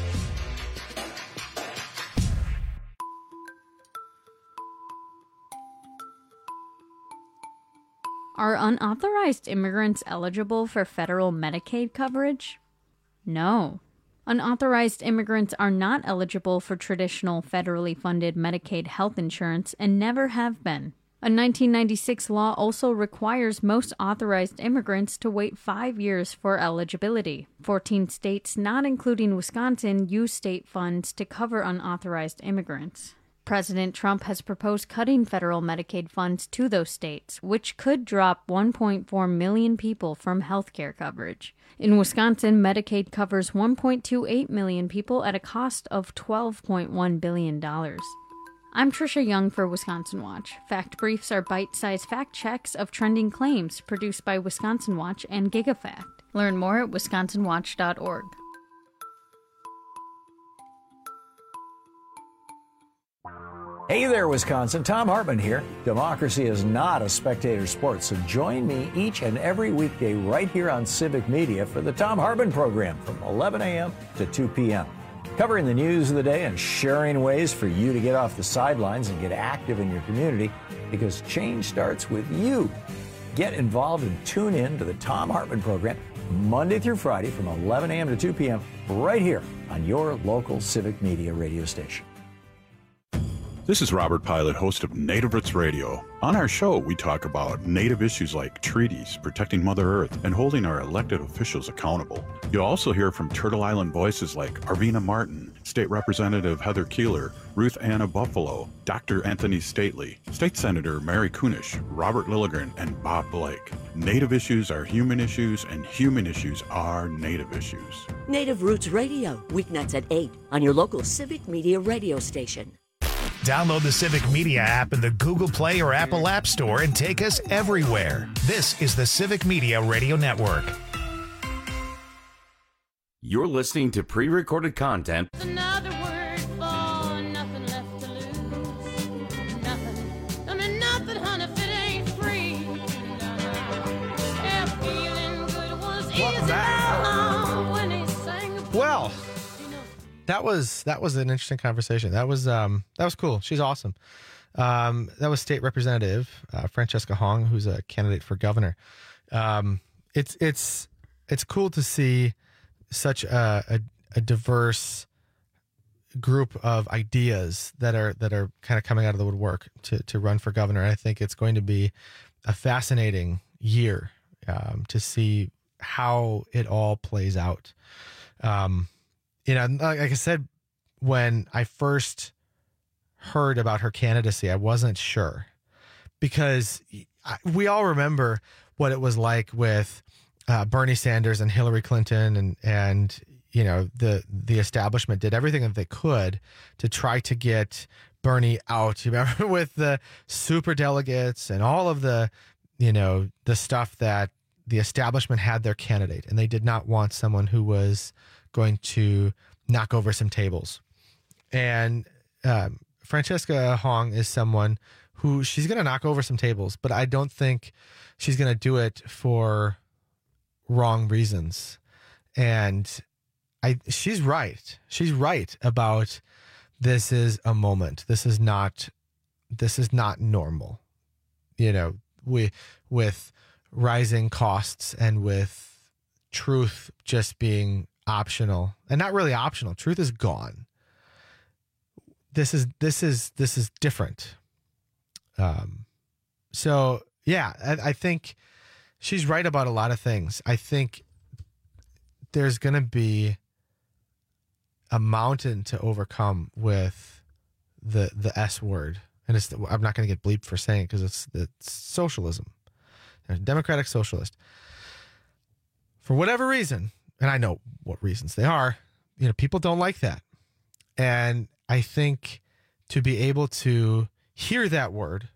Are unauthorized immigrants eligible for federal Medicaid coverage? No. Unauthorized immigrants are not eligible for traditional federally funded Medicaid health insurance and never have been. A 1996 law also requires most authorized immigrants to wait 5 years for eligibility. 14 states, not including Wisconsin, use state funds to cover unauthorized immigrants. President Trump has proposed cutting federal Medicaid funds to those states, which could drop 1.4 million people from health care coverage. In Wisconsin, Medicaid covers 1.28 million people at a cost of $12.1 billion. I'm Trisha Young for Wisconsin Watch. Fact Briefs are bite-sized fact checks of trending claims produced by Wisconsin Watch and GigaFact. Learn more at wisconsinwatch.org. Hey there, Wisconsin. Tom Hartman here. Democracy is not a spectator sport, so join me each and every weekday right here on Civic Media for the Tom Hartman program from 11 a.m. to 2 p.m. Covering the news of the day and sharing ways for you to get off the sidelines and get active in your community, because change starts with you. Get involved and tune in to the Tom Hartman program Monday through Friday from 11 a.m. to 2 p.m. right here on your local Civic Media radio station. This is Robert Pilot, host of Native Roots Radio. On our show, we talk about Native issues like treaties, protecting Mother Earth, and holding our elected officials accountable. You'll also hear from Turtle Island voices like Arvina Martin, State Representative Heather Keeler, Ruth Anna Buffalo, Dr. Anthony Stately, State Senator Mary Kunish, Robert Lilligren, and Bob Blake. Native issues are human issues, and human issues are Native issues. Native Roots Radio, weeknights at 8 on your local Civic Media radio station. Download the Civic Media app in the Google Play or Apple App Store and take us everywhere. This is the Civic Media Radio Network. You're listening to pre-recorded content. Another word for nothing left to lose. Nothing. I mean nothing, honey, if it ain't free. Yeah, feeling good was easy when he sang. Well, that was an interesting conversation. That was cool. She's awesome. That was State Representative Francesca Hong, who's a candidate for governor. It's cool to see such a diverse group of ideas that are kind of coming out of the woodwork to run for governor. And I think it's going to be a fascinating year to see how it all plays out. Like I said, when I first heard about her candidacy, I wasn't sure, because we all remember what it was like with Bernie Sanders and Hillary Clinton, and the establishment did everything that they could to try to get Bernie out. You remember, with the super delegates and all of the stuff that the establishment had their candidate, and they did not want someone who was going to knock over some tables. And Francesca Hong is someone who she's going to knock over some tables, but I don't think she's going to do it for wrong reasons. And she's right. She's right about this is a moment. This is not normal. You know, with rising costs and with truth just being optional, and not really optional. Truth is gone. This is different. So yeah, I think she's right about a lot of things. I think there's going to be a mountain to overcome with the S word. And I'm not going to get bleeped for saying it because it's socialism. Democratic socialist. For whatever reason, and I know what reasons they are, you know, people don't like that. And I think to be able to hear that word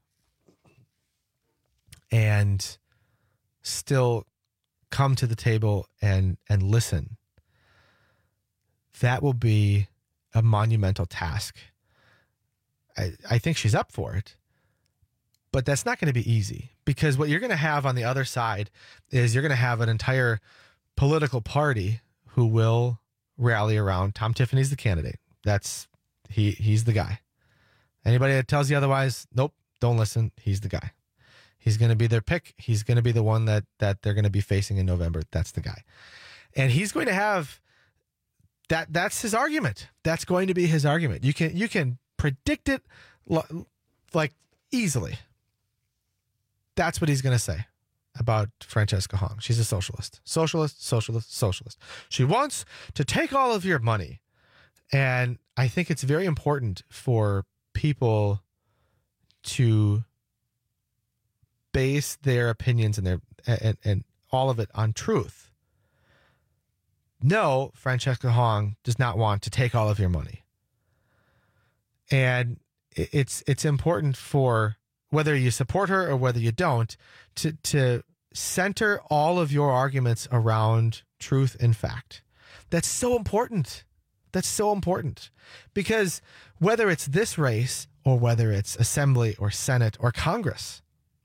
and still come to the table and listen, that will be a monumental task. I think she's up for it, but that's not going to be easy, because what you're going to have on the other side is you're going to have an entire political party who will rally around Tom Tiffany's the candidate. He's the guy. Anybody that tells you otherwise, nope, don't listen. He's the guy. He's going to be their pick. He's going to be the one that they're going to be facing in November. That's the guy. And he's going to have that's his argument. That's going to be his argument. You can predict it like easily. That's what he's going to say about Francesca Hong. She's a socialist. Socialist, socialist, socialist. She wants to take all of your money. And I think it's very important for people to base their opinions and all of it on truth. No, Francesca Hong does not want to take all of your money. And it's important for whether you support her or whether you don't to center all of your arguments around truth and fact. That's so important. That's so important, because whether it's this race or whether it's Assembly or Senate or Congress,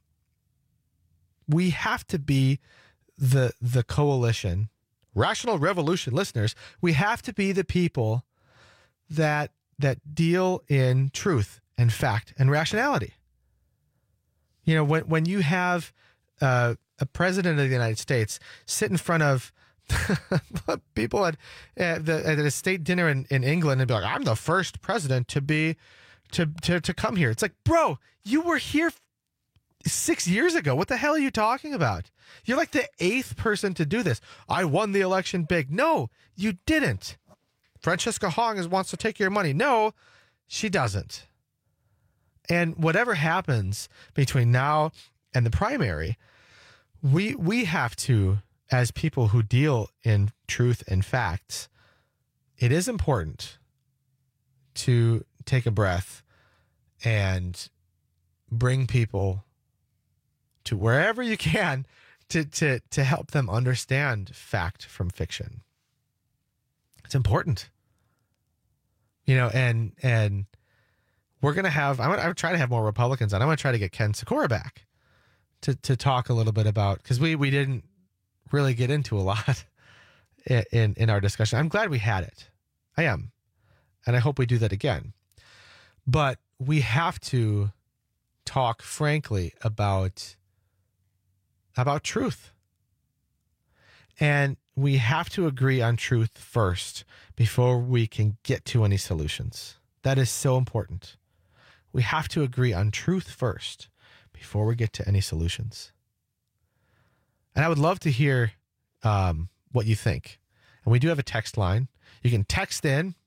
we have to be the coalition. Rational Revolution listeners, we have to be the people that deal in truth and fact and rationality. You know, when you have a president of the United States sit in front of people at a state dinner in England and be like, I'm the first president to come here. It's like, bro, you were here 6 years ago. What the hell are you talking about? You're like the 8th person to do this. I won the election big. No, you didn't. Francesca Hong wants to take your money. No, she doesn't. And whatever happens between now and the primary, we have to, as people who deal in truth and facts, it is important to take a breath and bring people to wherever you can to help them understand fact from fiction. It's important. You know, and we're going to have, I'm going to try to have more Republicans on. I'm going to try to get Ken Sikora back to talk a little bit about, because we didn't really get into a lot in our discussion. I'm glad we had it. I am. And I hope we do that again. But we have to talk frankly about truth. And we have to agree on truth first before we can get to any solutions. That is so important. We have to agree on truth first before we get to any solutions. And I would love to hear what you think. And we do have a text line. You can text in.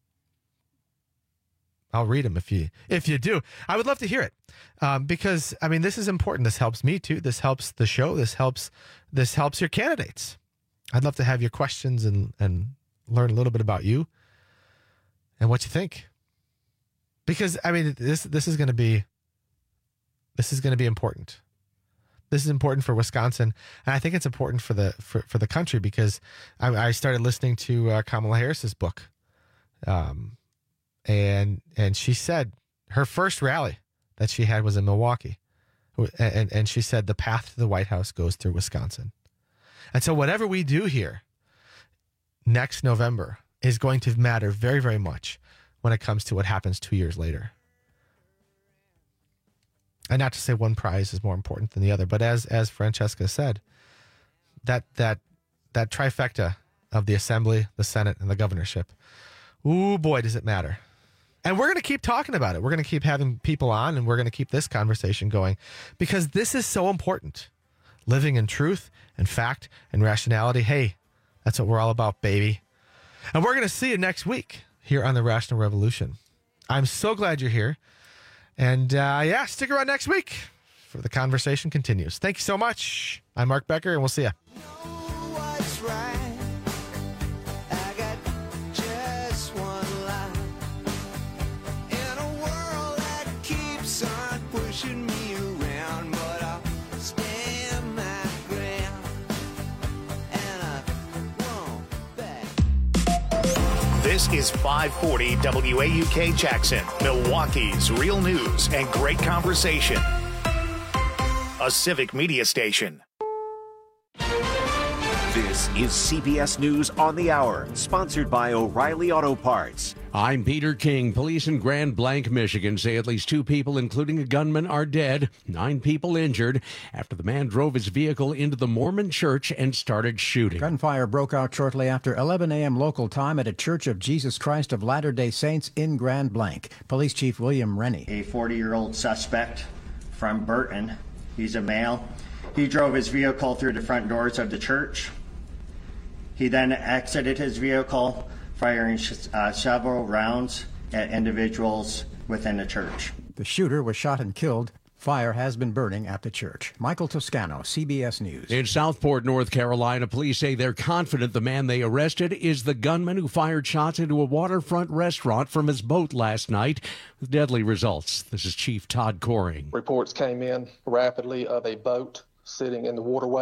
I'll read them if you do. I would love to hear it because, I mean, this is important. This helps me too. This helps the show. This helps your candidates. I'd love to have your questions and learn a little bit about you and what you think. Because, I mean, this is going to be important. This is important for Wisconsin, and I think it's important for the country, because I started listening to Kamala Harris's book And she said her first rally that she had was in Milwaukee. And she said the path to the White House goes through Wisconsin. And so whatever we do here next November is going to matter very, very much when it comes to what happens 2 years later. And not to say one prize is more important than the other, but as Francesca said, that trifecta of the Assembly, the Senate, and the governorship, ooh, boy, does it matter. And we're going to keep talking about it. We're going to keep having people on, and we're going to keep this conversation going because this is so important. Living in truth and fact and rationality. Hey, that's what we're all about, baby. And we're going to see you next week here on the Rational Revolution. I'm so glad you're here. And stick around next week for the conversation continues. Thank you so much. I'm Mark Becker, and we'll see you. This is 540 WAUK Jackson, Milwaukee's real news and great conversation. A civic media station. This is CBS News on the Hour, sponsored by O'Reilly Auto Parts. I'm Peter King. Police in Grand Blanc, Michigan say at least 2 people, including a gunman, are dead, 9 people injured after the man drove his vehicle into the Mormon church and started shooting. Gunfire broke out shortly after 11 a.m. local time at a Church of Jesus Christ of Latter-day Saints in Grand Blanc. Police Chief William Rennie. A 40-year-old suspect from Burton. He's a male. He drove his vehicle through the front doors of the church. He then exited his vehicle, firing several rounds at individuals within the church. The shooter was shot and killed. Fire has been burning at the church. Michael Toscano, CBS News. In Southport, North Carolina, police say they're confident the man they arrested is the gunman who fired shots into a waterfront restaurant from his boat last night with deadly results. This is Chief Todd Coring. Reports came in rapidly of a boat sitting in the waterway